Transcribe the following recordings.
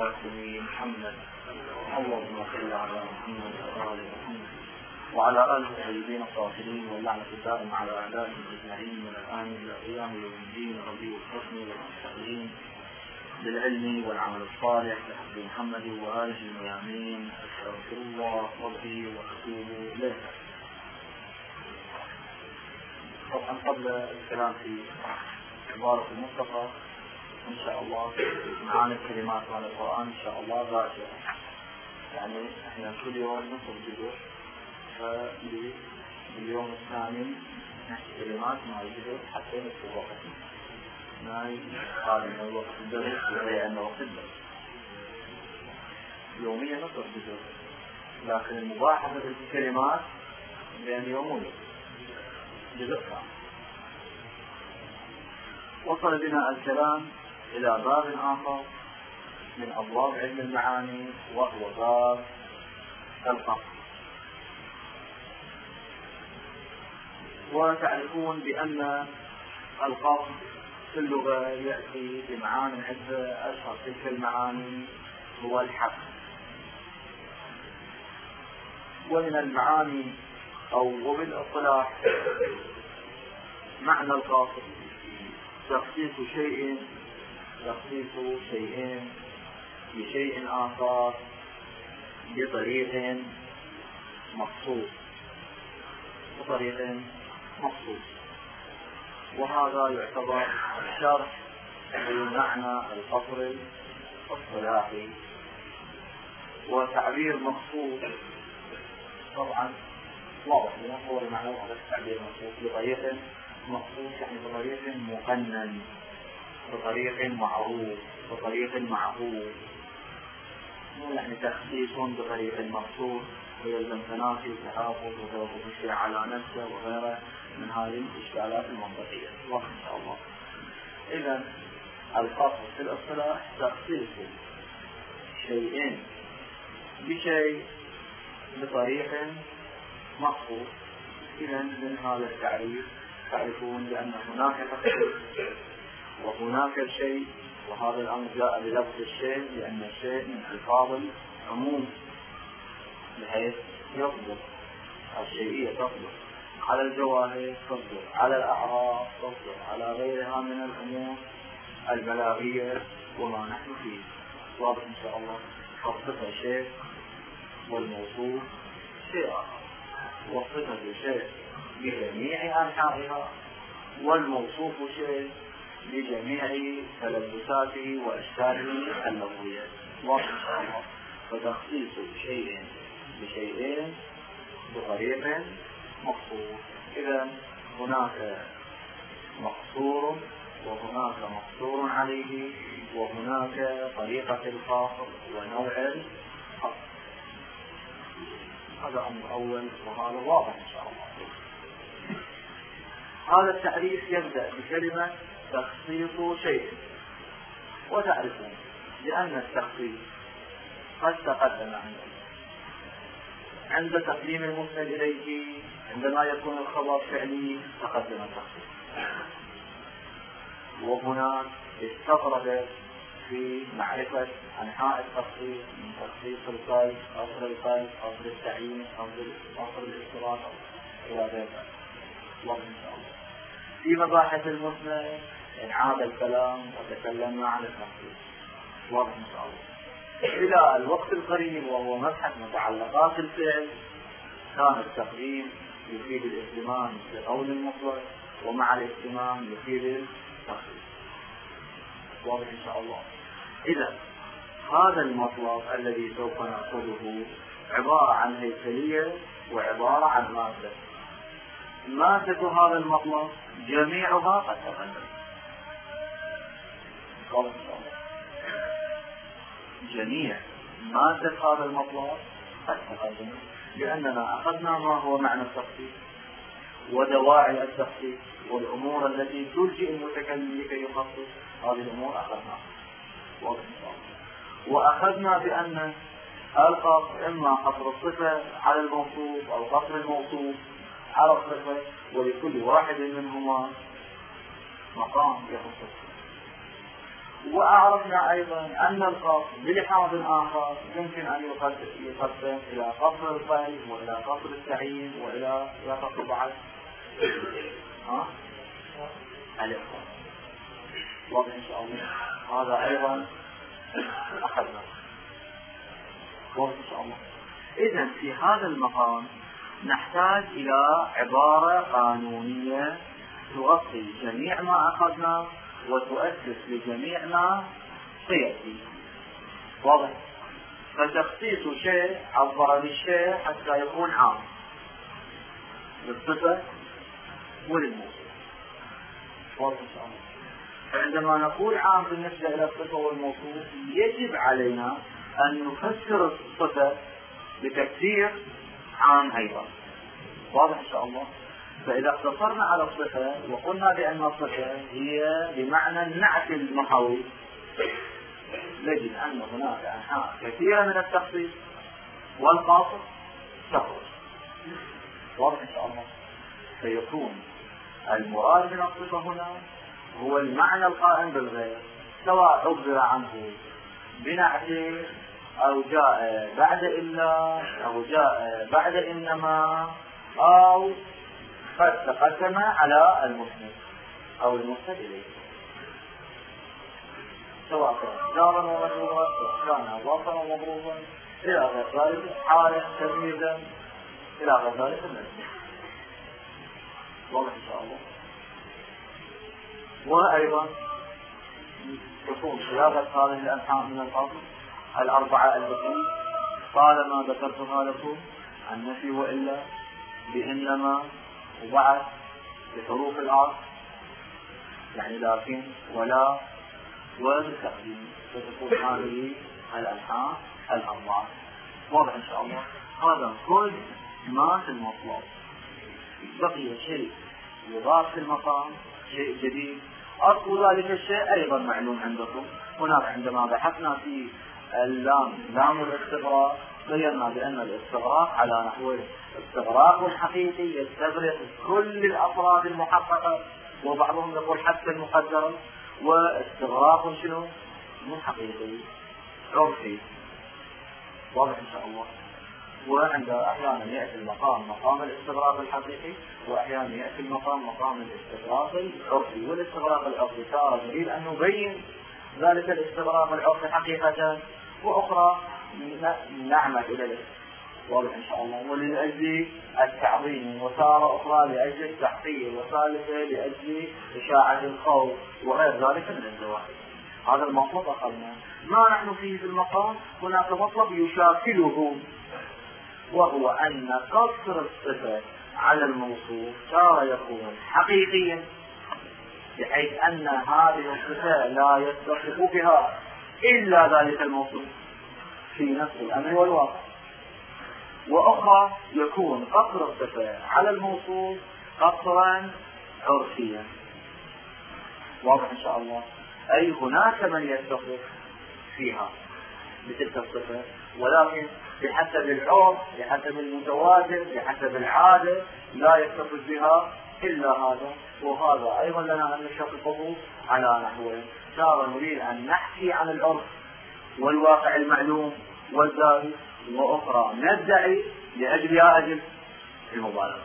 القاسم محمد اللهم صل على محمد وآل محمد وعلى آله الطيبين الطاهرين واللعنة الدائمة على أعدائهم أجمعين من الآن إلى قيام يوم الدين ربي الحسن والمستقيم بالعلم والعمل الصالح بحق محمد وآله الميامين. أستغفر الله ربي وأتوب إليه. طبعا قبل الكلام في عبارة المصطفى إن شاء الله معاني الكلمات على القرآن إن شاء الله باكرة، يعني إحنا كل يوم نصف جزء، فاليوم الثاني نحكي كلمات مع الجزء حتى نصف وقت ما يقارن وقت الدرس وغير أن وقت الدرس يوميا نصف جزء، لكن المباحثة في الكلمات بين يومين جزء كامل. وصل بنا الكلام إلى باب آخر من أبواب علم المعاني وهو باب القصر. وتعرفون بأن القصر في اللغة يأتي بمعاني عدة، أشهر تلك المعاني هو الحق. ومن المعاني وبالاصطلاح معنى القصر تخصيص شيء بشيء آخر بطريق مخصوص وهذا يعتبر شرح لمعنى القصر الاصطلاحي. وتعبير مخصوص طبعا واضح هو المعنى هذا التعبير مخصوص بطريق مخصوص، يعني بطريق مقنن، بطريق معروف، بطريق معقول، مو يعني تخصيص بطريق مخصوص ويلزم تنافي وتحافظ وتوقف الشيء على نفسه وغيره من هذه الإشكالات المنطقية. واضح إن شاء الله. إذا القصر في الاصطلاح تخصيص شيئين بشيء بطريق مخصوص. إذا من هذا التعريف تعرفون بأن هناك تخصيص وهناك شيء، وهذا الأمر جاء بلفظ الشيء لأن الشيء من ألفاظ العموم بحيث يطلق الشيئية، تطلق على الجواهر، تطلق على الأعراض، تطلق على غيرها من الأمور البلاغية وما نحن فيه. واضح إن شاء الله. فالصفة شيء والموصوف شيء آخر، والصفة شيء بجميع أنحائها والموصوف شيء بجميع تلبساته وأشكاله اللغوية. واضح إن شاء الله. فتخصيص شيء بشيئين بطريق مخصوص. إذا هناك مقصور وهناك مقصور عليه وهناك طريقة القصر ونوع القصر. هذا أمر أول وهذا واضح إن شاء الله. هذا التعريف يبدأ بكلمة تخصيص شيء. وتعرفون لأن التخصيص قد تقدم عند تقديم المسند إليه، عندما يكون الخبر فعلي تقدم التخصيص، وهنا استطرد في معرفة أنحاء التخصيص من تخصيص القيد، قصر القيد، قصر التعيين، قصر الاستراط إلى ذلك. واضح إن شاء الله. في مباحث المسند انعاد الكلام وتكلمنا عن التخصيص. واضح إن شاء الله. إلى الوقت القريب وهو مبحث متعلقات الفعل كان التقديم يفيد الاهتمام بقول المطلق، ومع الاهتمام يفيد التخصيص. واضح إن شاء الله. إذا هذا المطلق الذي سوف نأخذه عبارة عن هيكلية وعبارة عن مادة. مادة هذا المطلق جميعها قد تقدم. واضح إن شاء الله. جميع مادة هذا المطلق قد تقدم، لأننا أخذنا ما هو معنى التخصيص ودواعي التخصيص والأمور التي تلجئ المتكلم لكي يخصص. هذه الأمور أخذناها. واضح إن شاء الله. وأخذنا بأن القصر إما قصر الصفة على الموصوف أو قصر الموصوف على الصفة، ولكل واحد منهما مقام يخصص. وأعرفنا أيضا أن القصر بلحاظ آخر يمكن أن يقسم إلى قصر القيد وإلى قصر التعيين وإلى قصر بعد الإخبار. واضح إن شاء الله. هذا أيضا أخذنا. واضح إن شاء الله. إذن في هذا المقام نحتاج إلى عبارة قانونية تغطي جميع ما أخذنا وتؤسس لجميع ما سيأتي. واضح. فتخصيص شيء عبر للشيء حتى يكون عام للصفة وللموصوف. واضح إن شاء الله. فعندما نقول عام بالنسبة إلى الصفة والموصوف يجب علينا أن نفسر الصفة بتفسير عام أيضا. واضح إن شاء الله. فإذا اقتصرنا على الصفة وقلنا بأن الصفة هي بمعنى النعت المحوي نجد أن هناك أنحاء كثيرة من التخصيص والقاصر تخرج. واضح إن شاء الله. فيكون المراد من الصفة هنا هو المعنى القائم بالغير، سواء عبر عنه بنعته أو جاء بعد إلا أو جاء بعد إنما أو قد تقدم على المسند أو المسند إليه، سواء كان جارا ومجرورا كان ظرفا ومضروبا إلى غير ذلك، حالا تمييزا إلى غير ذلك المسند. واضح إن شاء الله. وأيضا تكون صياغة هذه الأنحاء من الأصل الأربعة التي طالما ذكرتها لكم: النفي وإلا، بإنما، وبعد، بحروف العطف يعني لكن ولا وبالتقديم، فتكون هذه الأنحاء الأربعة. واضح إن شاء الله. هذا كل ما في المطلوب. بقي شيء يضاف في المقام، شيء جديد. أصل ذلك الشيء أيضا معلوم عندكم. هناك عندما بحثنا في اللام لام الاستغراق بينا بأن الاستغراق على نحو استغراق حقيقي يستغرق كل الأفراد المحققة، وبعضهم يقول حتى المقدرة، واستغراق شنو؟ مو حقيقي، عرفي. واضح إن شاء الله. وعند أحيانا يأتي المقام مقام الاستغراق الحقيقي، وأحيانا يأتي المقام مقام الاستغراق العرفي. والاستغراق العرفي تارة نريد أن نبين ذلك الاستغراق العرفي حقيقة، وأخرى نعمل إلى واضح إن شاء الله. وللأجل التعظيم، وتارة أخرى لأجل التحقير، وثالثة لأجل إشاعة الخوف وغير ذلك من الزواج. هذا المطلب أخذنا. ما نحن فيه في المقام هناك مطلب يشاكله، وهو أن قصر الصفة على الموصوف تارة يكون حقيقيا، بحيث أن هذه الصفة لا يتصف بها إلا ذلك الموصوف في نفس الأمر والواقع. وأخرى يكون قصر الصفة على الموصوف قصرا عرفيا. واضح إن شاء الله. أي هناك من يتصف فيها بتلك الصفة، ولكن بحسب العرف، بحسب المتواتر، بحسب العادة لا يتصف بها إلا هذا. وهذا أيضا لنا أن نشققه على نحوين: تارة نريد أن نحكي عن العرف والواقع المعلوم والزاهد، وأخرى ندعي لأجل يا أجل المبالغة.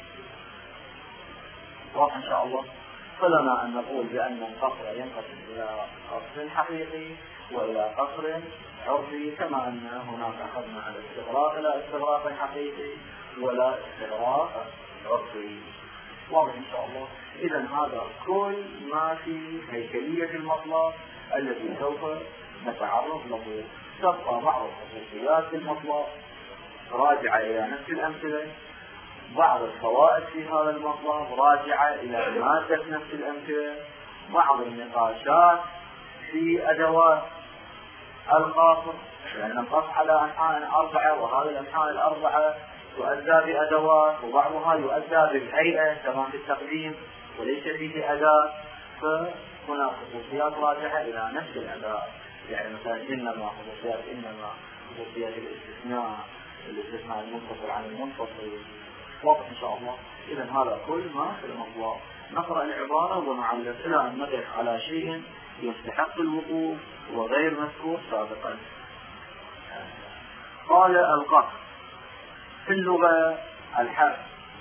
واضح إن شاء الله. فلنا أن نقول بأن القصر ينقسم إلى قصر حقيقي وإلى قصر عرفي، كما أن هناك أخذنا على الاستغراق إلى استغراق حقيقي ولا استغراق عرفي. واضح إن شاء الله. إذن هذا كل ما في هيكلية المطلب الذي سوف نتعرض له. تبقى بعض الخصوصيات في المطلب راجعة إلى نفس الأمثلة، بعض الفوائد في هذا المطلب راجعة إلى مادة نفس الأمثلة، بعض النقاشات في أدوات القاصر، لأن نقص على أنحاء أربعة، وهذه الأنحاء الأربعة تؤدى بأدوات، وبعضها يؤدى بالهيئة كما في التقديم وليس فيه أداة. فهناك خصوصيات راجعة إلى نفس الأداة، يعني مثلا إنما، خصوصيات إنما، خصوصيات الاستثناء المنفصل عن المنفصل. واضح إن شاء الله. إذن هذا كل ما في المطلب. نقرأ العبارة ونعلق إلى أن نقف على شيء يستحق الوقوف وغير مذكور سابقا. قال القصر في اللغة الحرف،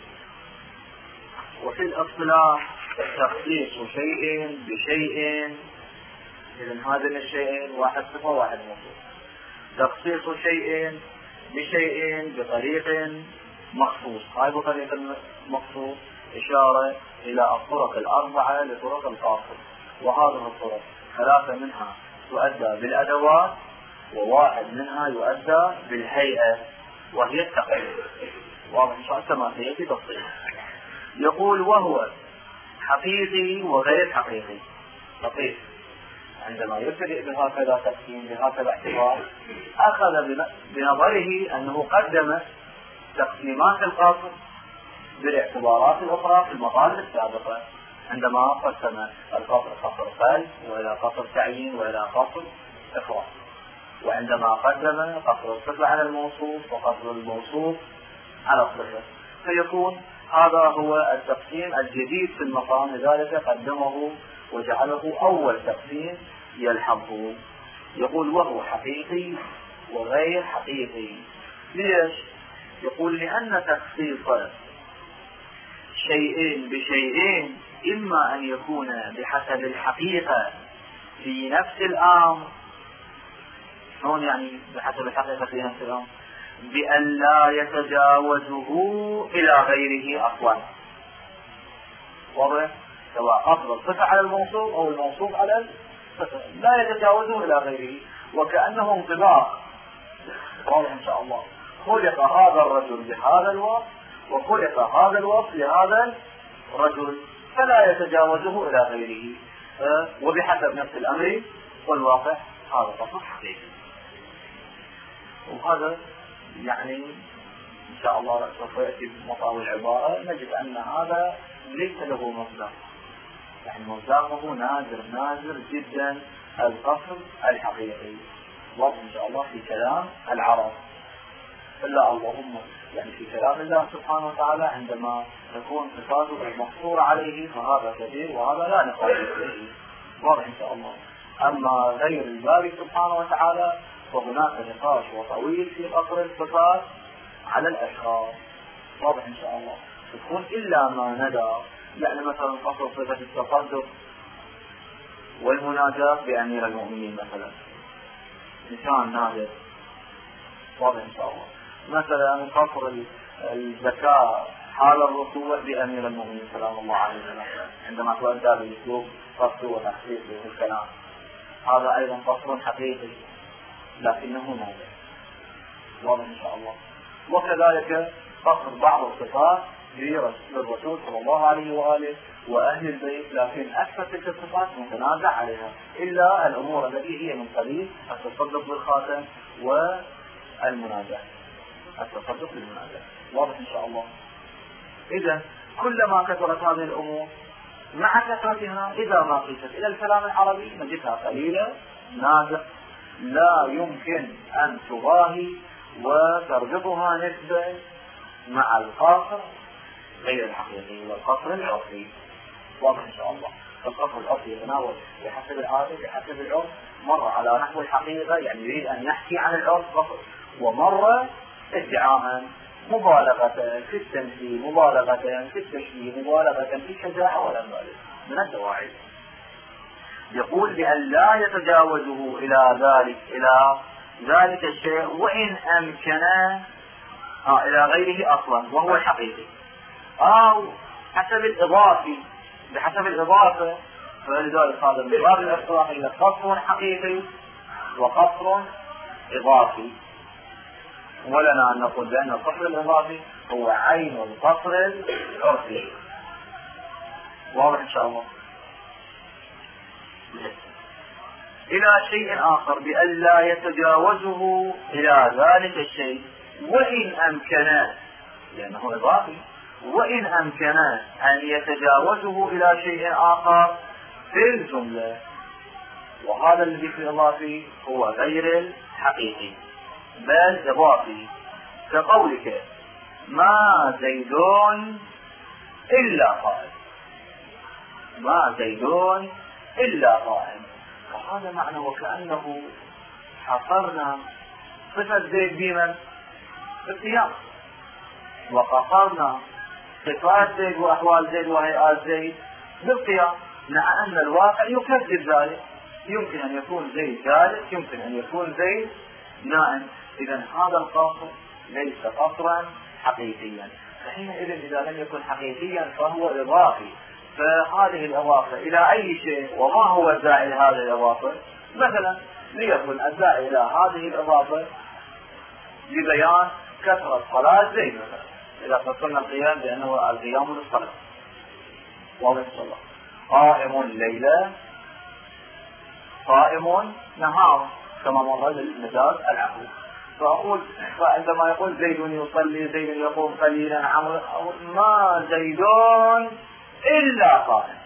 وفي الاصطلاح تخصيص شيء بشيء. إذن هذين الشيئين واحد صفة واحد موصوف. تخصيص شيء بشيء بطريق مخصوص. هاي بطريق مخصوص إشارة إلى الطرق الأربعة لطرق القاصر، وهذه الطرق 3 منها تؤدى بالأدوات، وواحد منها يؤدى بالهيئة وهي التقرير. واضح كما سيأتي تفصيل. يقول وهو حقيقي وغير حقيقي. لطيف، عندما يبتدئ بهكذا تقسيم بهكذا اعتبار أخذ بنظره أنه قدم تقسيمات القاصر بالاعتبارات الأخرى في المطالب السابقة، عندما قسم القصر قصر قلب، وإلى قصر تعيين، وإلى قصر إفراد، وعندما قدم قصر الصفة على الموصوف وقصر الموصوف على الصفة، فيكون هذا هو التقسيم الجديد في المقام، لذلك قدمه وجعله أول تقسيم يلحظه. يقول وهو حقيقي وغير حقيقي. ليش؟ يقول لأن تخصيص شيئين بشيئين إما أن يكون بحسب الحقيقة في نفس الأمر. شلون يعني بحسب الحقيقة في نفس الأمر؟ بأن لا يتجاوزه إلى غيره أصلا. واضح؟ سواء قصر الصفة على الموصوف أو الموصوف على الصفة لا يتجاوزه إلى غيره، وكأنه انطباق. واضح إن شاء الله. خلق هذا الرجل بهذا الوصف، وخلق هذا الوصف لهذا الرجل، فلا يتجاوزه إلى غيره، وبحسب نفس الأمر والواقع. هذا قصر حقيقي. وهذا يعني إن شاء الله سوف يأتي بمطاوي العبارة نجد أن هذا ليس له مصدر، يعني مصدره نادر جدا القصر الحقيقي. واضح إن شاء الله في كلام العرب، إلا اللهم يعني في كلام الله سبحانه وتعالى عندما تكون صفاته المقصورة عليه فهذا كبير وهذا لا نقابل به. واضح إن شاء الله. أما غير الباري سبحانه وتعالى فهناك نقاش وطويل في قصر الصفات على الأشخاص. واضح إن شاء الله. تكون إلا ما ندى، يعني مثلا قصر صفة التصدق والمناجاة بأمير المؤمنين مثلا نشان نادر. واضح إن شاء الله. مثلا قصر الزكاة حال الركوع بأمير المؤمنين سلام الله عليه وسلم عندما تؤدى بالأسلوب قصر وتحقيق بالكلام، هذا أيضا قصر حقيقي لكنه نادر. واضح إن شاء الله. وكذلك قصر بعض الصفات للرسول صلى الله عليه وآله وأهل البيت، لكن أكثر تلك الصفات متنازع عليها، إلا الأمور التي هي من قبيل التصدق بالخاتم والمناجاة، التصدق بالمناجاة. واضح إن شاء الله. إذا كلما كثرت هذه الأمور مع كثرتها إذا ما قيست إلى الكلام العربي نجدها قليلة نادر، لا يمكن أن تضاهي وتربطها نسبة مع القصر غير الحقيقي والقصر العرفي. واضح إن شاء الله. القصر العرفي يتناول بحسب العادة بحسب العرف، مرة على نحو الحقيقة يعني يريد أن يحكي عن العرف قصر، ومرة ادعاء مبالغة في التمثيل، مبالغة في التشبيه، مبالغة في الشجاعة والأمثال من الدواعي. يقول بأن لا يتجاوزه إلى ذلك الشيء وإن أمكن إلى غيره أصلا وهو الحقيقي، أو حسب الإضافي بحسب الإضافة. فلذلك هذا من باب الاصطلاح إلى قصر حقيقي وقصر إضافي. ولنا أن نقول بأن القصر الإضافي هو عين القصر العرفي. واضح إن شاء الله. إلى شيء آخر بأن لا يتجاوزه إلى ذلك الشيء وإن أمكن، لأنه إضافي، وإن أمكن أن يتجاوزه إلى شيء آخر في الجملة. وهذا الذي في الإضافي هو غير الحقيقي بل إضافي، كقولك ما زيد إلا قائم، ما زيد إلا قائم. وهذا معنى وكأنه حصرنا صفة زيد بمن؟ بالقيام، وقصرنا صفات زيد وأحوال زيد وهيئات زيد بالقيام، مع أن الواقع يكذب ذلك. يمكن أن يكون زيد جالس، يمكن أن يكون زيد نائم. إذا هذا القصر ليس قصرا حقيقيا. فحينئذ إذا لم يكن حقيقيا فهو إضافي. فهذه الإضافة إلى أي شيء، وما هو الداعي لهذه الإضافة؟ مثلا ليكن الداعي إلى هذه الإضافة لبيان كثرة صلاة زيد مثلا، إذا فصلنا القيام بأنه القيام للصلاة، واضح إن شاء الله. قائم ليلة، قائم نهار، كما مر للمجاز العقل. فأقول فعندما يقول زيد يصلي، زيد يقوم قليلا، عمرو، ما زيد إلا قائم،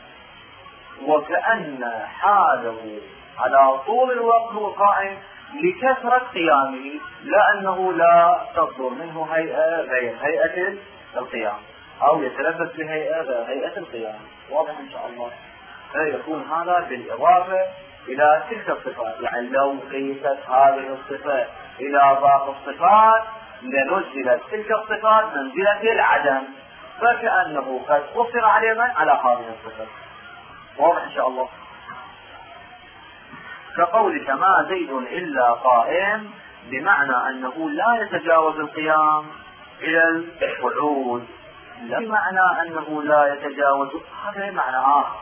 وكأن حاله على طول الوقت هو قائم لكثرة قيامه، لأنه لا تصدر منه هيئة غير هيئة القيام، أو يتلبس بهيئة غير هيئة القيام. واضح إن شاء الله. فيكون هذا بالإضافة إلى تلك الصفات. يعني لو قيست هذه الصفات إلى باقي الصفات لنزلت تلك الصفات منزلة العدم، فكأنه قد قصر على هذه الصفات. واضح إن شاء الله. كقولك ما زيد إلا قائم، بمعنى أنه لا يتجاوز القيام إلى القعود، لا بمعنى أنه لا يتجاوز، هذا معنى آخر.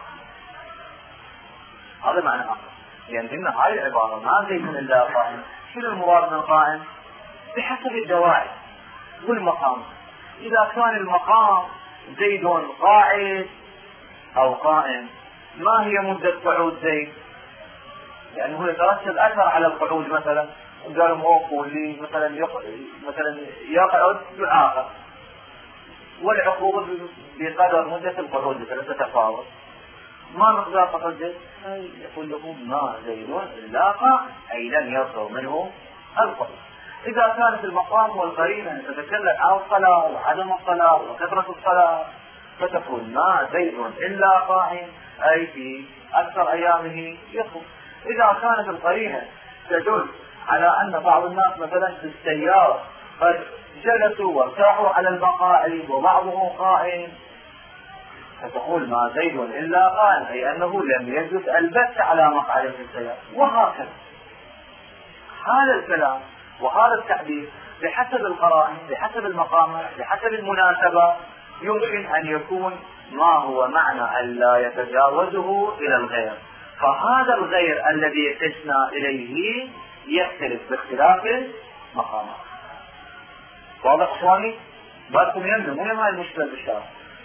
هذا معنى آخر. يعني إن هاي العبارة ما زيد إلا قائم، شنو المراد من قائم؟ بحسب الدواعي والمقام. إذا كان المقام زيد قاعد أو قائم، ما هي مدة قعود زيد؟ يعني هو يترتب أثر على القعود. مثلا قالوا موقفوا اللي مثلا يقعد يعاقب، والعقوبة بقدر مدة القعود مثلا تتفاوت. ما مقدار قعود زيد؟ يقول له ما زيد إلا قائم، أي لم يصدر منه القعود. إذا كانت المقام والقرينة تتكلم عن الصلاة وعدم الصلاة وكثرة الصلاة، فتكون ما زيد إلا قائم، أي في أكثر أيامه يصوم. إذا كانت القرينة تدل على أن بعض الناس مثلا في السيارة قد جلسوا وارتاحوا على المقاعد وبعضهم قائم، فتقول ما زيد إلا قائم، أي أنه لم يجلس البت على مقعد في السيارة. وهكذا هذا الكلام وهذا التعبير بحسب القرائن، بحسب المقامات، بحسب المناسبة، يمكن أن يكون ما هو معنى أن لا يتجاوزه إلى الغير. فهذا الغير الذي قسنا إليه يختلف باختلاف المقامات. واضح إخواني؟ بالكم يمنى مو هاي المشكلة بالشارع.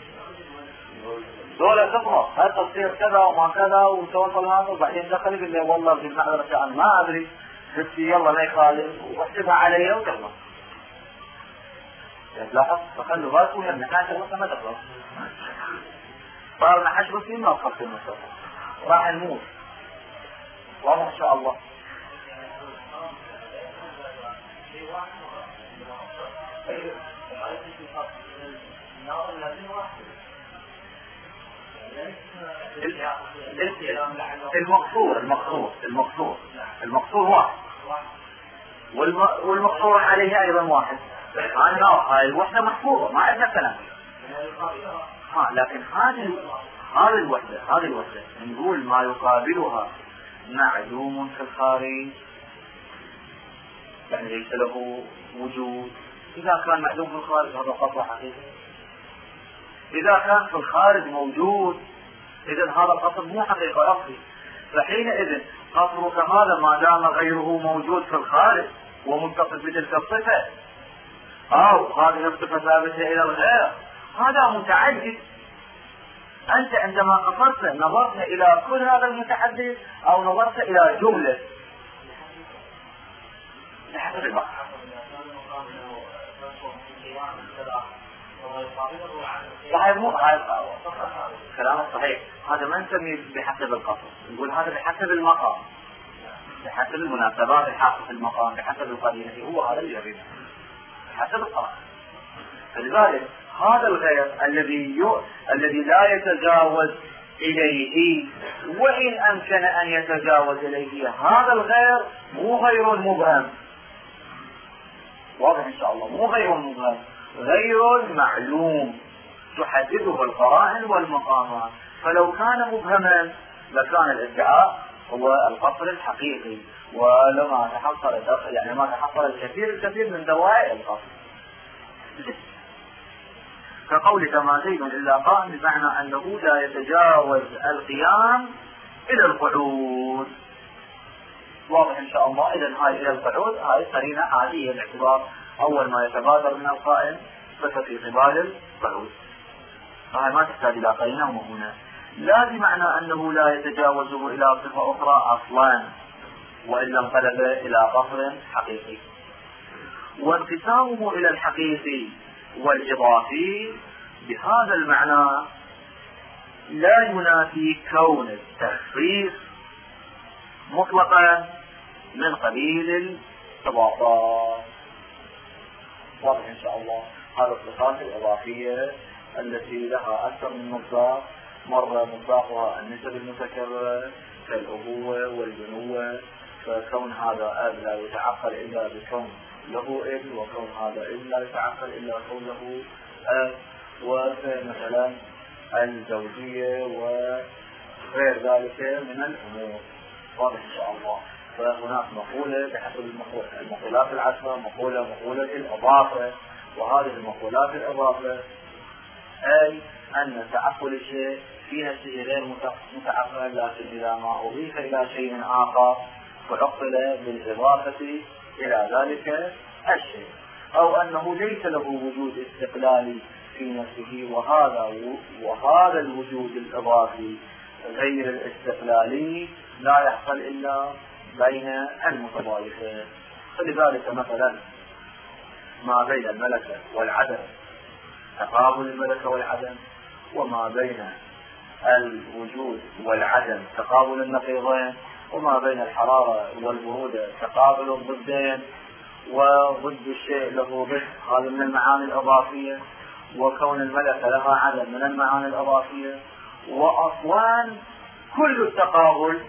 دولة تفرق هل تصير كذا وما كذا وتوصل هذا، وبعدين دخل يقول لي والله بالمعذرة عن ما أدري، بس يلا ما يخالف واحسبها علي وكذا. لاحظ فخلوا بالكم يمنى حاجة وقت ما تخلص. صار نحش بس ما وقفت المسافة راح نموت. واضح إن شاء الله. المقصور واحد، والمقصور عليه أيضا واحد. هاي الوحدة محفوظة ما عندنا كلام. لكن هذه الوحدة نقول ما يقابلها معدوم في الخارج، يعني ليس له وجود. إذا كان معدوم في الخارج هذا قصر حقيقي. إذا كان في الخارج موجود إذن هذا القصر مو حقيقة أصلي. فحينئذ قصرك هذا ما دام غيره موجود في الخارج ومتصف بتلك الصفة، أو هذه الصفة ثابتة إلى الغير، هذا متعدد. أنت عندما قصرت نظرت إلى كل هذا المتعدد أو نظرت إلى جملة لحسب البحث. صحيح مو كلام صحيح. هذا ما نسميه بحسب القصر، نقول هذا بحسب المقام، بحسب المناسبات الحاصلة في المقام، بحسب القرينة. هو هذا اللي يريده بحسب القرآن. فلذلك هذا الغير الذي لا يتجاوز إليه، وإن أمكن أن يتجاوز إليه هذا الغير مو غير مبهم. واضح إن شاء الله؟ مو غير مبهم، غير معلوم تحدده القرائن والمقامات. فلو كان مبهما لكان الادعاء هو القصر الحقيقي، ولما تحصل يعني ما تحصل الكثير من دوائر القصر. كقولك ما زيد إلا قائم، بمعنى أنه لا يتجاوز القيام إلى القعود. واضح إن شاء الله؟ إذن هاي إلى القعود هاي قرينة عادية باعتبار أول ما يتبادر من القائم ففي قبال القعود، هاي ما تحتاج إلى قرينة وهنا. لا بمعنى أنه لا يتجاوزه إلى صفة أخرى أصلا، وإلا انقلب إلى قصر حقيقي. وانقسامه إلى الحقيقي والإضافي بهذا المعنى لا ينافي كون التخصيص مطلقا من قبيل الإضافات. واضح إن شاء الله؟ هذه الصفات الإضافية التي لها أكثر من مصداق، مرة مصداقها النسب المتكررة كالأبوة والبنوة، فكون هذا أب لا يتعقل إلا بكون له ابن، وكون هذا ابن لا يتعقل إلا كون له أب، ومثلا الزوجية وغير ذلك من الأمور. واضح إن شاء الله؟ فهناك مقولة بحسب المقولات العشرة، مقولة الإضافة، وهذه المقولات الإضافة أي أن تعقل الشيء في نفسه غير متعقل، لكن إذا ما أضيف إلى شيء آخر فعقل بالإضافة إلى ذلك الشيء، أو أنه ليس له وجود استقلالي في نفسه، وهذا الوجود الإضافي غير الاستقلالي لا يحصل إلا بين المتضايفين. فلذلك مثلا ما بين الملكة والعدم تقابل الملكة والعدم، وما بين الوجود والعدم تقابل النقيضين، وما بين الحرارة والبرودة تقابل الضدين، وضد الشيء له ضد، هذا من المعاني الإضافية، وكون الملكة لها عدم من المعاني الإضافية. وأصلا كل التقابل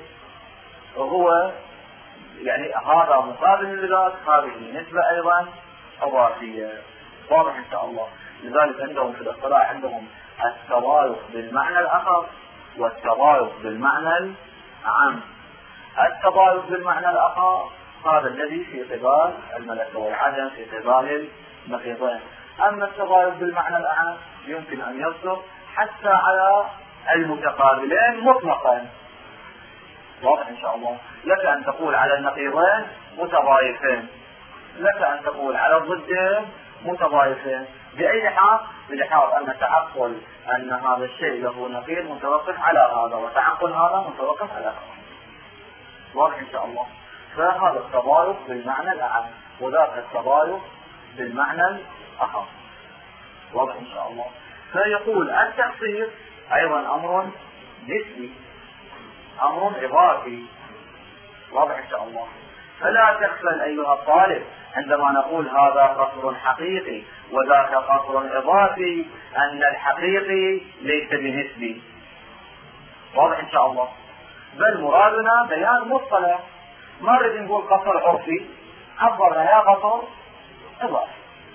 هو يعني هذا مقابل لذات، هذه نسبة أيضا إضافية. واضح إن شاء الله؟ لذلك عندهم في الاصطلاح عندهم التضايق بالمعنى الأخص والتضايق بالمعنى العام. التضايق بالمعنى الأخص هذا الذي في قبال الملكة والعدم في قبال النقيضين، أما التضايق بالمعنى الأعم يمكن أن يصدر حتى على المتقابلين مطلقا. واضح إن شاء الله؟ لك أن تقول على النقيضين متضايقين، لك أن تقول على الضدين متضايقين، بأي حال؟ بحال أن تعقل أن هذا الشيء له نقيض متوقف على هذا، وتعقل هذا متوقف على هذا. واضح إن شاء الله؟ فهذا التضايق بالمعنى الأعم، وذاك التضايق بالمعنى الأخص. واضح إن شاء الله؟ فيقول التخصيص أيضا أمر نسبي، أمر إضافي. واضح إن شاء الله؟ فلا تغفل أيها الطالب عندما نقول هذا قصر حقيقي وذاك قصر إضافي أن الحقيقي ليس بنسبي. واضح إن شاء الله؟ بل مرادنا بيان مصطلح، ما نريد نقول قصر عرفي، عبرنا يا قصر إضافي.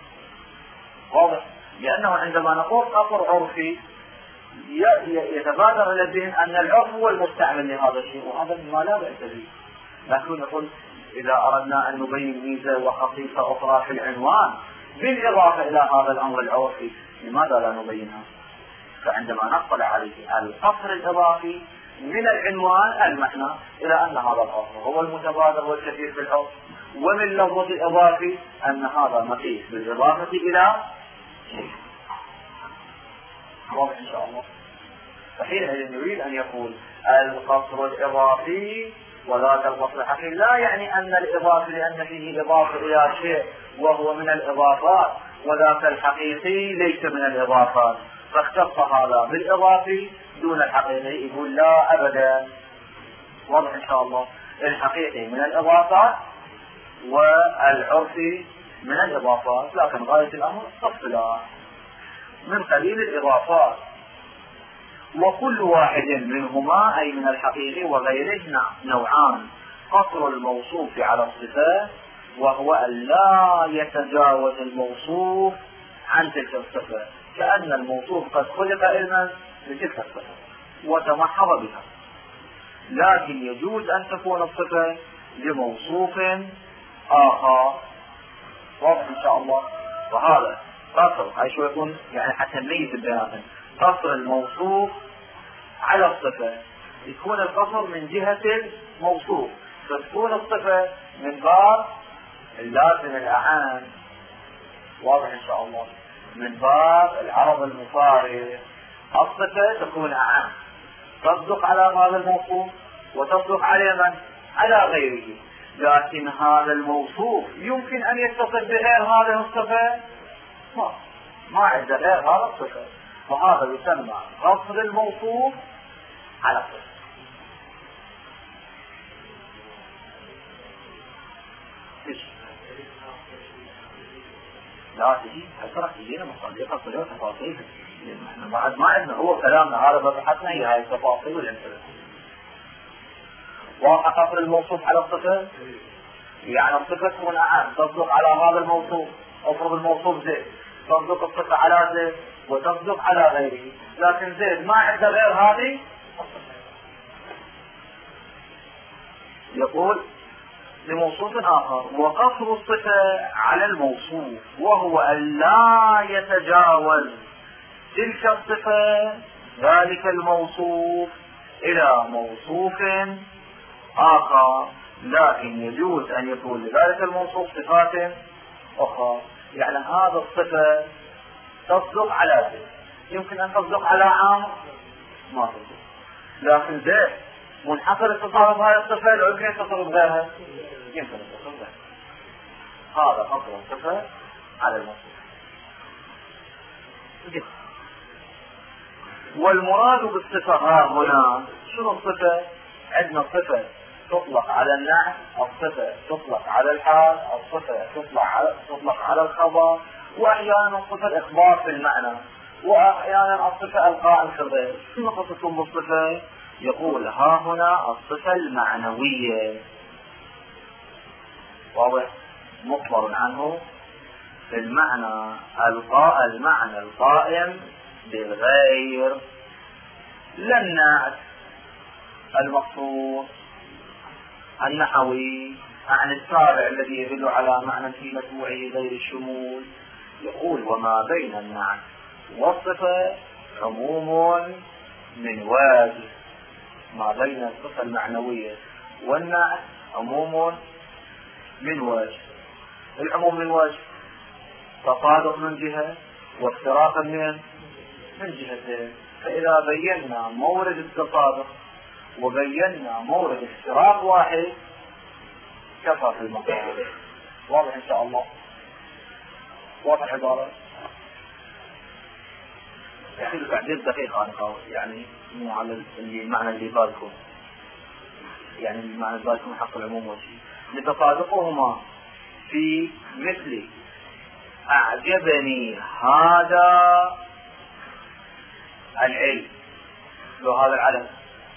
واضح؟ لأنه عندما نقول قصر عرفي يتبادر إلى الذهن أن العرف هو المستعمل لهذا الشيء، وهذا ما لا بأس به. لكن نقول إذا أردنا أن نبين ميزة وخصيصة أخرى في العنوان بالإضافة إلى هذا الأمر العرفي، لماذا لا نبينها؟ فعندما نطلع عليه القصر الإضافي من العنوان المعنى إلى أن هذا القصر هو المتبادر والكثير في العرف، ومن لفظة الإضافي أن هذا مقيس بالإضافة إلى شيء. واضح إن شاء الله؟ فحينئذ يريد أن يقول القصر الإضافي وذاك القصر الحقيقي لا يعني أن الإضافي لأن فيه إضافة إلى شيء وهو من الإضافات، وذاك الحقيقي ليس من الإضافات، فاختص هذا بالإضافي دون الحقيقي. يقول لا أبدا. واضح إن شاء الله؟ الحقيقي من الإضافات والعرفي من الإضافات، لكن غاية الأمر الصلاح من قبيل الإضافات. وكل واحد منهما أي من الحقيقي وغيره نوعان: قصر الموصوف على الصفات، وهو أن لا يتجاوز الموصوف عن تلك الصفة، كأن الموصوف قد خلق علما لتلك الصفة وتمحض بها، لكن يجوز أن تكون الصفة لموصوف آخر. واضح إن شاء الله. وهذا قصر هاي شو يكون يعني حتى نميز البيان. قصر الموصوف على الصفة يكون القصر من جهة الموصوف، فتكون الصفة من باب اللازم الأعام. واضح إن شاء الله. من باب العرض المفارق الصفة تكون أعام، تصدق على هذا الموصوف وتصدق على من؟ على غيره. لكن هذا الموصوف يمكن أن يتصف بغير هذه الصفة؟ ما عنده غير هذا الصفة، وهذا يسمى قصر الموصوف على الصفة. لا تجي هسرح تجينا مصادقة كلها تفاصيل. احنا بعد ما عندنا هو كلامنا هذا بحثنا هي هاي التفاصيل والامثلة. واقع قصر الموصوف على الصفة يعني الصفة تكون أعم، تصدق على هذا الموصوف. افرض الموصوف زيد، تصدق الصفة على زيد وتصدق على غيره، لكن زيد ما عنده غير هذه الصفة. يقول لموصوف آخر: وقصر الصفة على الموصوف وهو أن لا يتجاوز تلك الصفة ذلك الموصوف إلى موصوف آخر، لكن يجوز أن يكون لذلك الموصوف صفات أخرى. يعني هذا الصفة تصدق على زيد، يمكن أن تصدق على عامر ما تصدق، لكن زيد منحصر التصرف هذه الصفة لو يمكن التصرف غيرها، يمكن التصرف غيرها. هذا قصر الصفة على الموصوف. والمراد بالصفة ها هنا شنو الصفة؟ عندنا الصفة تطلق على النعت، الصفة تطلق على الحال، الصفة تطلق على الخبر، وأحيانا الصفة الإخبار في المعنى، وأحيانا الصفة القائم في الغير. شنو قصتكم بالصفة؟ يقول ها هنا الصفة المعنوية، واضح مخبر عنه في المعنى القائم بالغير، لا النعت المقصود النحوي عن التابع الذي يدل على معنى في متبوعه غير الشمول. يقول وما بين النعت والصفة عموم من وجه، ما بين الصفة المعنوية والنعت عموم من وجه. العموم من وجه تصادق من جهة وافتراق من جهتين، فإذا بينا مورد التصادق وبينا مورد افتراق واحد كفى في المقام. واضح إن شاء الله. واضح عبارة يحيل تعديل دقيق عن قول، يعني مو على المعنى اللي بالكم، يعني المعنى اللي بالكم حق العموم وشيء. لتصادقهما في مثل أعجبني هذا العلم، لو هذا العلم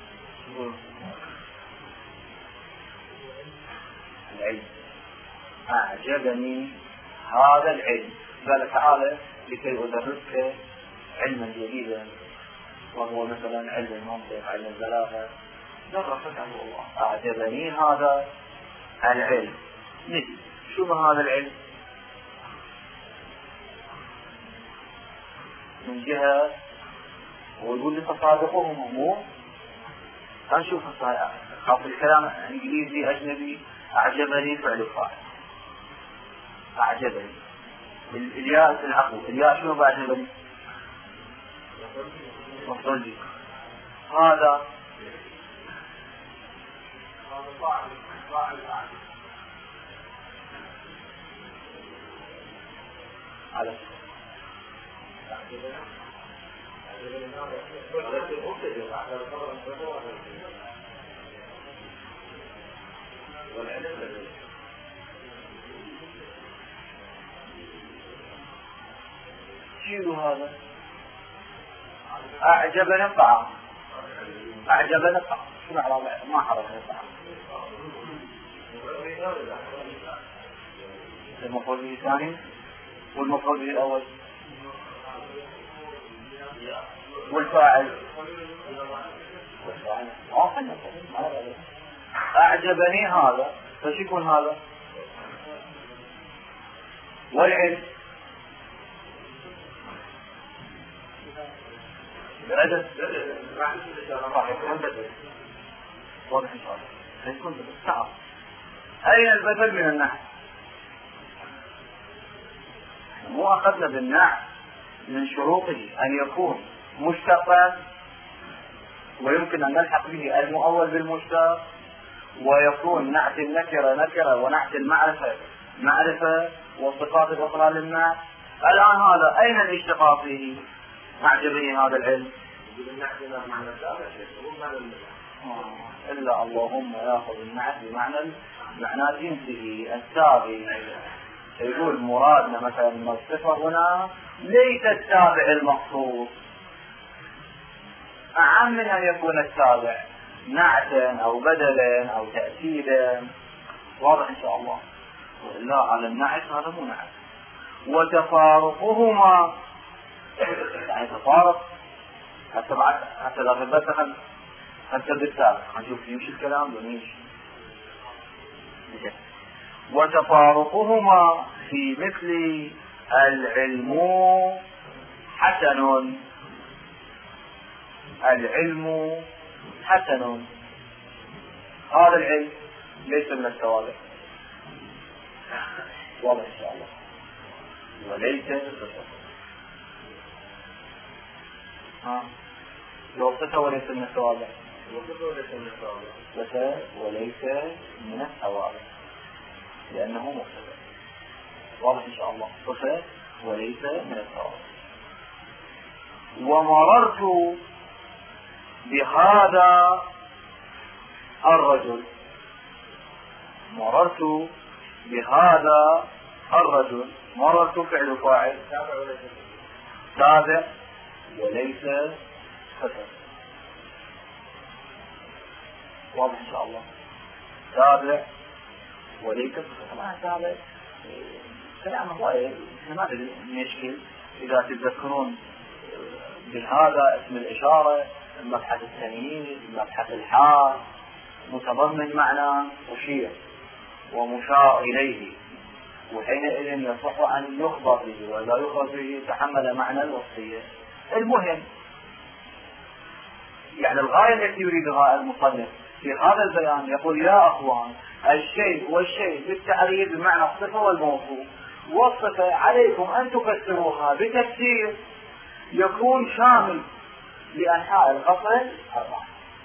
العلم أعجبني هذا العلم، قال تعالى لكي أدرسك علما جديدا وهو مثلا علم المنطق، علم البلاغة، درسك عنه الله. أعجبني هذا العلم، مثل شو هذا العلم؟ من جهة ويقول لي تصادقهم مو هنشوف خاف الكلام انجليزي اجنبي. اعجبني فعل فاعل، اعجبني الياء العقل، الياء شنو باعجبني؟ مفعول به. هذا فاعل على شنو هذا؟ أعجبني الطعام. أعجبني الطعام شنو على ما حركني الطعام. المفروض به الثاني والمفروض به الأول والفاعل. أعجبني هذا فش يكون هذا؟ والعلم الأدب راح يكون بدل. واضح إن شاء الله. سيكون بدل. تعال. أين البدل من النحو؟ مو أخذنا بالنحو من شروطه أن يكون مشتقا ويمكن أن نلحق به المؤول بالمشتق، ويكون نعت النكرة نكرة ونعت المعرفة معرفة والصفات الأخرى للنعت. الآن هذا أين الاشتقاق فيه؟ أعجبني هذا العلم إلا اللهم يأخذ النعت بمعنى جنسه التابع. يقول مرادنا مثلا من الصفة هنا ليس التابع المقصود، أعم من أن يكون التابع نعتا أو بدلا أو تأكيدا. واضح إن شاء الله. وإلا على النعت هذا مو نعت. وتفارقهما يعني تفارق حتى لا غبت حتى بالتابع هنشوف يمشي الكلام ولا يمشي. وتفارقهما في مثل العلم حسن. العلم حسن. هذا العلم ليس من التوابع. واضح إن شاء الله. وليس لو صفة وليس من التوابع. صفة وليس من التوابع لأنه مقتضى. واضح إن شاء الله. صفة وليس من التوابع. ومررت بهذا الرجل. مررت بهذا الرجل. مررت فعل فاعل تابع وليس صفة. واضح إن شاء الله. تابع وليس صفة. طبعا تابع كلام هواي ما ادري مشكل. إذا تتذكرون بهذا اسم الإشارة مبحث التمييز مبحث الحال متضمن معنى أشير ومشار إليه، وحينئذ يصح أن يخبر به ولا يخبر به تحمل معنى الوصية. المهم يعني الغاية التي يريدها المصنف في هذا البيان يقول يا أخوان الشيء والشيء بالتعريف بمعنى الصفة والموصوف، والصفة عليكم أن تفسروها بتفسير يكون شامل لأنحاء القصر 4.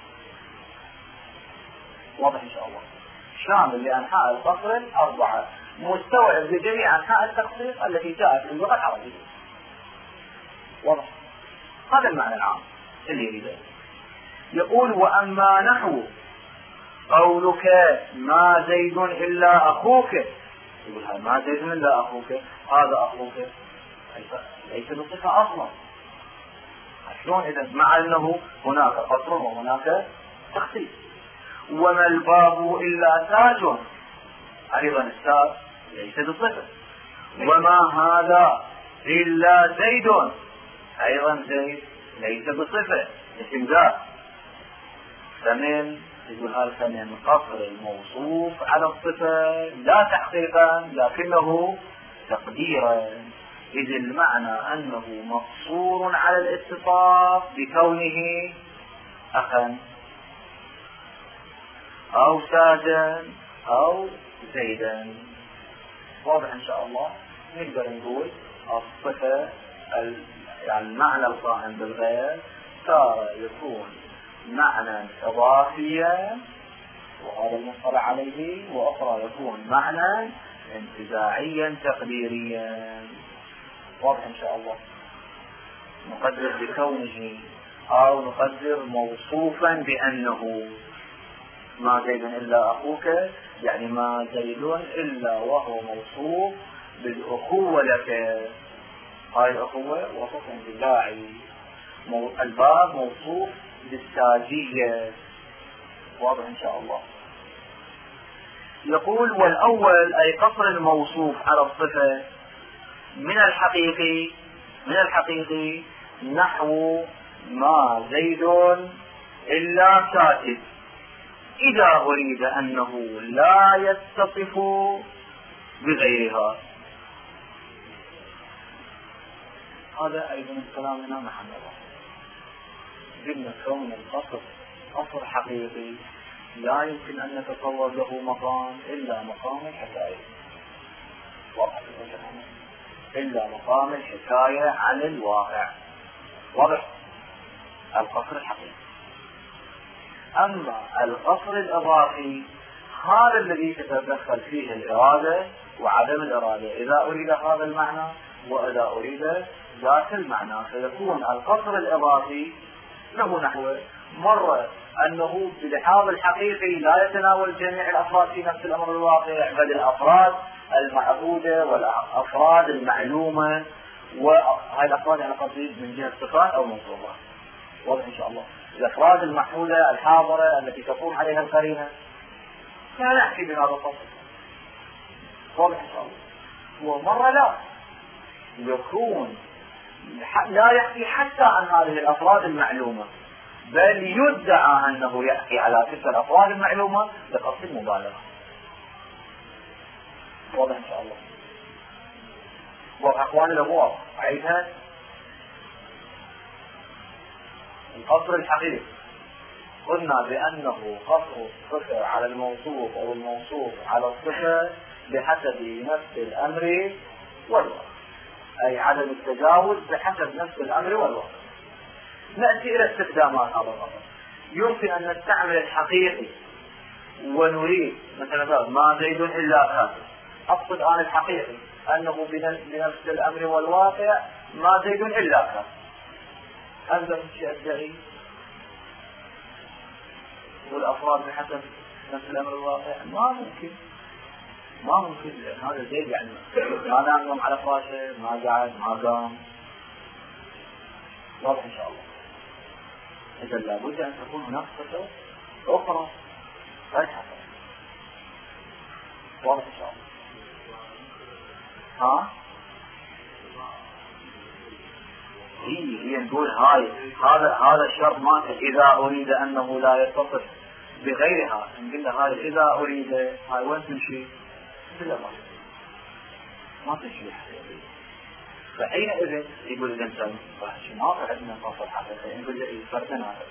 واضح إن شاء الله. شامل لأنحاء القصر 4 مستوعب لجميع أنحاء التخصيص التي جاءت في اللغة العربية. واضح. هذا المعنى العام اللي يريده. يقول وأما نحو قولك ما زيد إلا أخوك. يقول ما زيد إلا أخوك. هذا أخوك ليس بصفة أصلا. شلون إذا مع أنه هناك قصر وهناك تخصيص. وما الباب إلا تاج. أيضا التاج ليس بصفة. وما هذا إلا زيد. أيضا زيد ليس بصفة اسم ذات. فمن يقول هذا من قصر الموصوف على الصفة لا تحقيقا لكنه تقديرا، إذ المعنى أنه مقصور على الاتصاف بكونه أخا أو سادا أو زيدا. واضح إن شاء الله. نقدر نقول الصفة يعني المعنى القائم بالغير تارة يكون معنى إضافيا وهذا المصطلح عليه، وأخرى يكون معنى انتزاعيا تقديريا. واضح إن شاء الله. نقدر بكونه أو نقدر موصوفا بأنه ما زيد إلا أخوك، يعني ما زيد إلا وهو موصوف بالأخوة لك. هاي الأخوة وصف انتزاعي الباب موصوف بالتاجية. واضح إن شاء الله. يقول والأول أي قصر الموصوف على الصفة من الحقيقي نحو ما زيد إلا كاتب، إذا أريد أنه لا يتصف بغيرها. هذا أيضا الكلام هنا محمد. قلنا كون القصر قصر حقيقي لا يمكن أن نتصور له مقام إلا مقام الحكاية، إلا مقام الحكاية عن الواقع. واضح؟ القصر الحقيقي. أما القصر الإضافي هذا الذي تتدخل فيه الإرادة وعدم الإرادة، إذا أريد هذا المعنى وإذا أريد ذاك المعنى، فيكون القصر الإضافي له نحو مرة أنه بلحاظ الحقيقي لا يتناول جميع الأفراد في نفس الأمر الواقع، بل الأفراد المعبودة والأفراد المعلومة، وهذه الأفراد يعني قصدي من جهة صفات أو منصوبات. واضح إن شاء الله. الأفراد المحمودة الحاضرة التي تقوم عليها القرينة لا نحكي بهذا الفصل. واضح إن شاء الله. ومرة لا يكون لا يحكي حتى عن هذه الأفراد المعلومة، بل يدعى أنه يحكي على تلك الأفراد المعلومة بقصد المبالغة. واضح إن شاء الله. وأخوان الأبواب أعيدها. القصر الحقيقي قلنا بأنه قصر الصفة على الموصوف أو الموصوف على الصفة بحسب نفس الأمر والواقع، أي عدم التجاوز بحسب نفس الأمر والواقع. نأتي إلى استخدامات هذا القصر. يمكن أن نستعمل الحقيقي ونريد مثلا ما زيد إلا كاتب. أقصد الآن الحقيقي أنه بنفس الأمر والواقع ما زيد إلا كاتب. هذا الشيء الدعي والأفراد بحسب نفس الأمر الواقع ما ممكن هذا زيد يعني ما نام على فراشه، ما قاعد، ما قام. واضح إن شاء الله. إذا لابد أن تكون هناك صفة أخرى غير حسب. واضح إن شاء الله. هي نقول هذا الشرط ما إذا أريد أنه لا يتصف بغيرها، نقول له هاي إذا أريد هاي وين تمشي؟ إلا ما تمشي. فحينئذ يقول الإنسان ما عندنا قصر حقيقي، نقول له إيه فردنا هذا.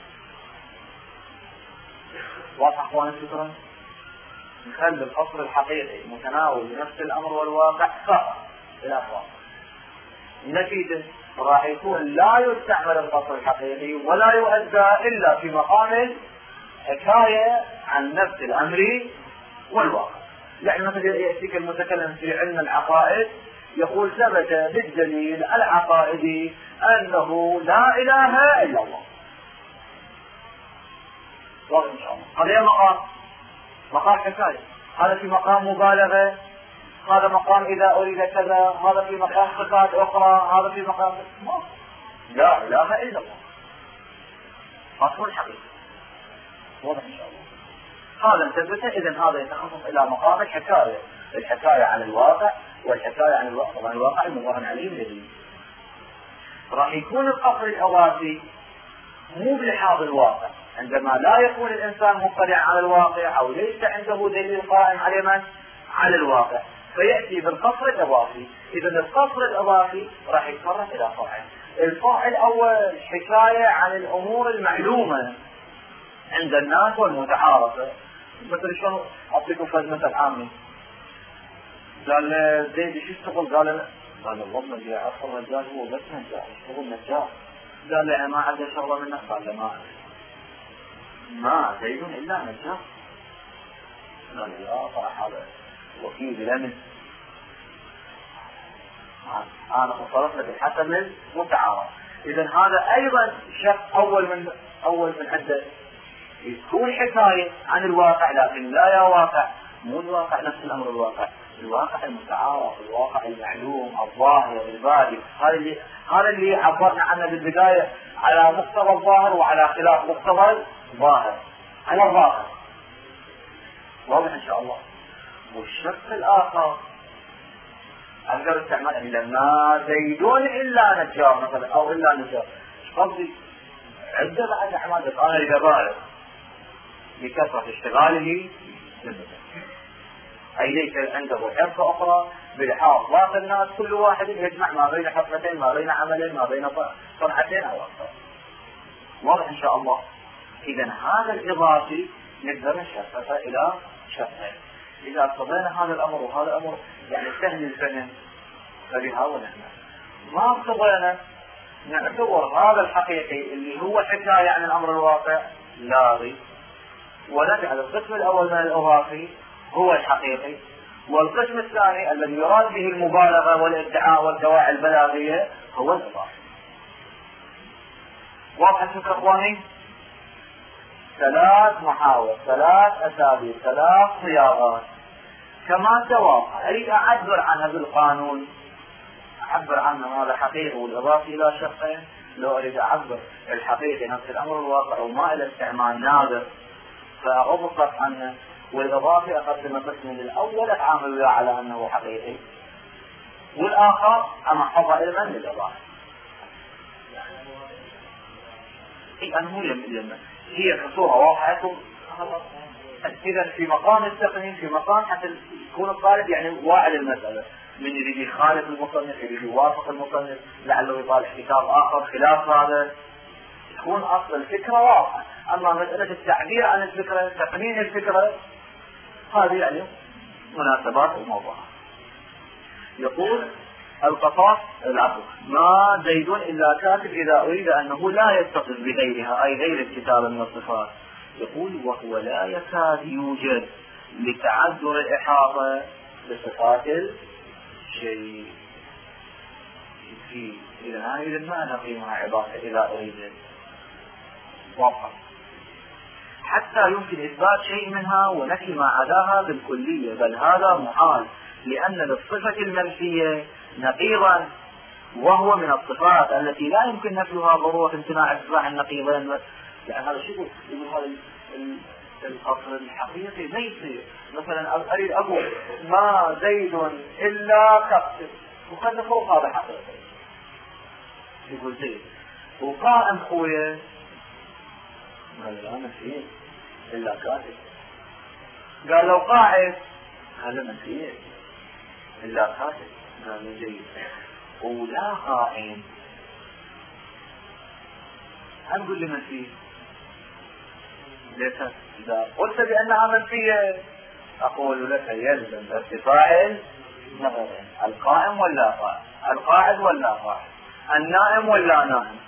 واضح أخوان الفكرة؟ نخلي القصر الحقيقي متناول لنفس الأمر والواقع فقط بالأفراد. نتيجة راح يكون لا يستعمل القصر الحقيقي ولا يؤدى إلا في مقام حكاية عن نفس الأمر والواقع. يعني مثلا يأتيك المتكلم في علم العقائد يقول ثبت بالدليل العقائدي أنه لا إله إلا الله. واضح إن شاء الله. هذا مقام حكاية. هذا في مقام مبالغة، هذا مقام إذا أريد كذا، هذا في مقام صفات أخرى، هذا في مقام لا إله إلا الله. قصر الحقيقة. واضح إن شاء الله. هذا ثبت. إذن هذا يتخصص إلى مقام الحكاية، الحكاية عن الواقع والحكاية عن الواقع. طبعا الواقع المظاهر عليه الذي راح يكون القصر الأضافي مو بلحاظ الواقع، عندما لا يكون الإنسان مطلع على الواقع أو ليس عنده دليل قائم على من؟ على الواقع، فيأتي بالقصر الإضافي. إذن القصر الإضافي راح يتفرق إلى فاعل. الفاعل الأول حكاية عن الأمور المعلومة عند الناس والمتعارفة. مثل شنو أعطيكم فد مثل عامي. قال زيد شو يشتغل؟ قال والله اللي أصل الرجال هو بس نجار، يشتغل نجار. قال له ما عنده شغلة منه؟ قال له ما زيد إلا نجار. قال لا صراحة هذا وكيل لمن أنا أصرف لك الحسن المتعارف. إذن هذا أيضا شق أول من عنده يكون حكاية عن الواقع، لكن لا يا واقع مو الواقع نفس الأمر الواقع، الواقع المتعارف، الواقع المعلوم، الظاهر، البادئ، هذا اللي عبرنا عنه بالبداية على مقتضى الظاهر وعلى خلاف مقتضى الظاهر، على الظاهر. واضح إن شاء الله. والشق الآخر أقدر استعمل إلا ما زيدون إلا نجار مثلا أو إلا نجار. قصدي عدة بعد أعمال، بس أنا إذا بالغ بكثرة اشتغاله أي ليس عنده حرفة أخرى بلحاظ باقي الناس كل واحد يجمع ما بين حرفتين، ما بين عملين، ما بين صنعتين أو أكثر. واضح إن شاء الله. إذا هذا الإضافي نقدر نشفته إلى شفين. إذا اقتضينا هذا الأمر وهذا الأمر يعني سهل الفهم فبها ونحن. ما اقتضينا نعتبر هذا الحقيقي اللي هو حكاية عن الأمر الواقع لاغي، ونجعل القسم الأول من الإضافي هو الحقيقي، والقسم الثاني الذي يراد به المبالغة والادعاء والدواعي البلاغية هو الإضافي. واضح الفكرة إخواني؟ 3 محاور، 3 أساليب، 3 صياغات. كما سواء أريد أعبر عنها بالقانون أعبر عنه هذا حقيقي والإضافي إلى شقين، لو أريد أعبر الحقيقي نفس الأمر الواقع وما إلى استعمال نادر فأضبط عنه، والإضافي أقسم قسم للأول أتعامل على أنه حقيقي، والآخر أمحض علما للإضافي. أنا مو يم هي كصورة واضحة. إذا في مقام التقنين، في مقام حتى يكون الطالب يعني واعي للمسألة، من يريد يخالف المصنف، يريد يوافق المصنف، لعله يطالع كتاب آخر خلاف هذا، تكون أصل الفكرة واضحة. أما مسألة التعبير عن الفكرة، تقنين الفكرة، هذه يعني مناسبات الموضوع. يقول القصاص العفو ما زيد إلا كاتب إذا أريد أنه لا يتصل بغيرها أي غير الكتاب من الصفات. يقول وهو لا يكاد يوجد لتعذر الإحاطة بصفات الشيء. إذا هذه ما نقيمها عبارة إذا أريد واضح، حتى يمكن إثبات شيء منها ونفي ما عداها بالكلية، بل هذا محال، لأن للصفة المنفية نقيضا وهو من الصفات التي لا يمكن نفيها ضرورة امتناع اتباع النقيضين. يعني هذا شيء يقول هذا الأصل الحقيقي ما يصير. مثلا أريد أقول ما زيد إلا كاتب، وخلنا فوق هذا حقيقي. يقول زيد وقائم خويا قال لا مسير إلا كاتب. قال لو قاعد هذا مسير إلا كاتب. قال جيد ولا قائم هنقول لي مسير ليس. إذا قلت بأنها منفية أقول لك يلزم ارتفاع نظرين، القائم ولا قائم، القاعد ولا قاعد، النائم ولا نائم.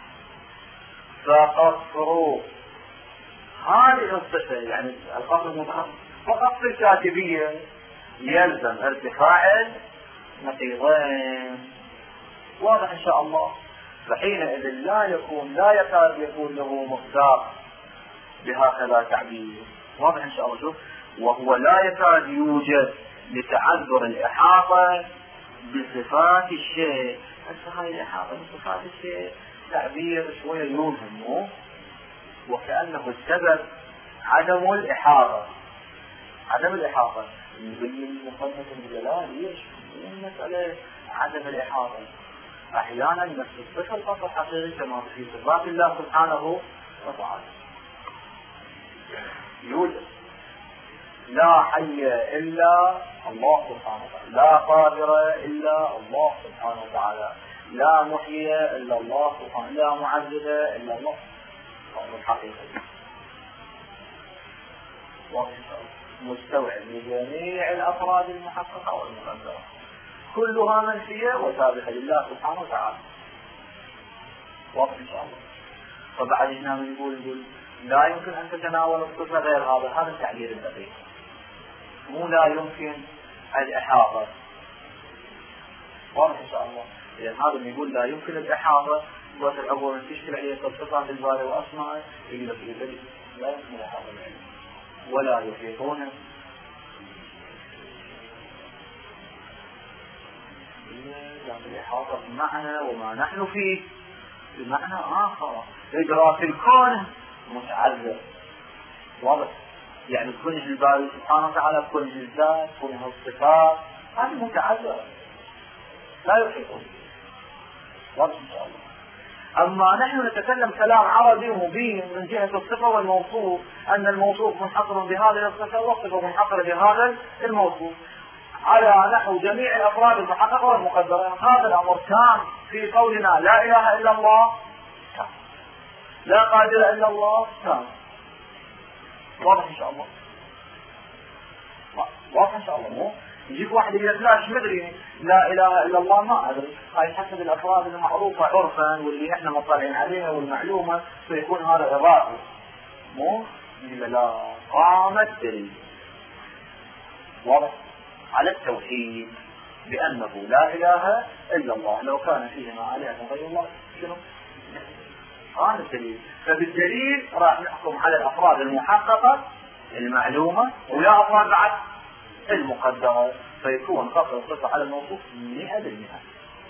فقصروا هذه الصفة يعني القصر متخصص فقط في الكاتبية يلزم ارتفاع نقيضين. واضح إن شاء الله. فحينئذ لا يكاد يكون له مصداق بهكذا تعبير. واضح إن شاء الله. شوف وهو لا يكاد يوجد لتعذر الإحاطة بصفات الشيء. هسه هاي الإحاطة بصفات الشيء تعبير شوية يوهم، وكأنه السبب عدم الإحاطة. عدم الإحاطة من مصنف الجلال ليش المسألة عدم الإحاطة؟ أحيانا نفس الصفة الفصل الحقيقي كما في صفات الله سبحانه وتعالى يوجد. لا حي إلا الله سبحانه وتعالى، لا قادر إلا الله سبحانه وتعالى، لا محيي إلا الله سبحانه، لا معذب إلا الله الحقيقي. مستوعب لجميع الأفراد المحققة والمقدرة كلها منفية وثابتة لله سبحانه وتعالى. واضح إن شاء الله. فبعد هنا يقول لا يمكن أن تتناول الصفة غير هذا التعبير الدقيق. مو لا يمكن الإحاطة. واضح إن شاء الله. إذا هذا يقول لا يمكن الإحاطة بس الأول من تشكل عليه الصفات البارية وأسماء يقول لك لا يمكن الإحاطة ولا يحيطون الإسلام بالإحاطة بمعنى وما نحن فيه بمعنى آخر. إدراك الكون متعذر، واضح؟ يعني كونه الباري سبحانه وتعالى، كونه الذات، كونه الصفات، هذا متعذر لا يحيط به، واضح إن شاء الله. أما نحن نتكلم كلام عربي مبين من جهة الصفة والموصوف، أن الموصوف منحصر بهذه الصفة والصفة منحصرة بهذا الموصوف على نحو جميع الأفراد المحققة والمقدرة. هذا الأمر تام في قولنا لا إله إلا الله، تام. لا قادر إلا الله، تام. واضح إن شاء الله، واضح إن شاء الله. مو يجيك واحد يقول لا ايش مدري لا اله الا الله، ما ادري، هاي حسب الافراد المعروفه عرفا واللي احنا مطلعين عليها والمعلومه، فيكون هذا اضافي. مو لا قام الدليل واضح على التوحيد بانه لا اله الا الله، لو كان فيهما الهه غير الله شنو؟ هذا الدليل. فبالدليل راح نحكم على الافراد المحققه المعلومه ولا افراد بعد المقدرة، فيكون قصر الصفة على الموصوف 100%.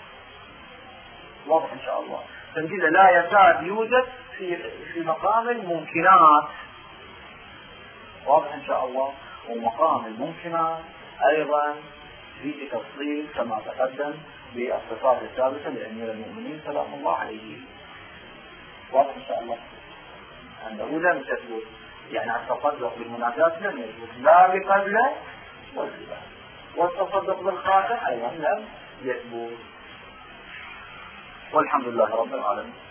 واضح إن شاء الله. فنقول لا يكاد يوجد في مقام الممكنات، واضح إن شاء الله. ومقام الممكنات أيضا في تفصيل كما تقدم بالصفات الثابتة لأمير المؤمنين سلام الله عليه. واضح إن شاء الله. أنه لم تثبت، يعني التصدق بالمناجاة لم يثبت لا بقبله والتصدق بالخاتم أيضا لم يثبت. والحمد لله رب العالمين.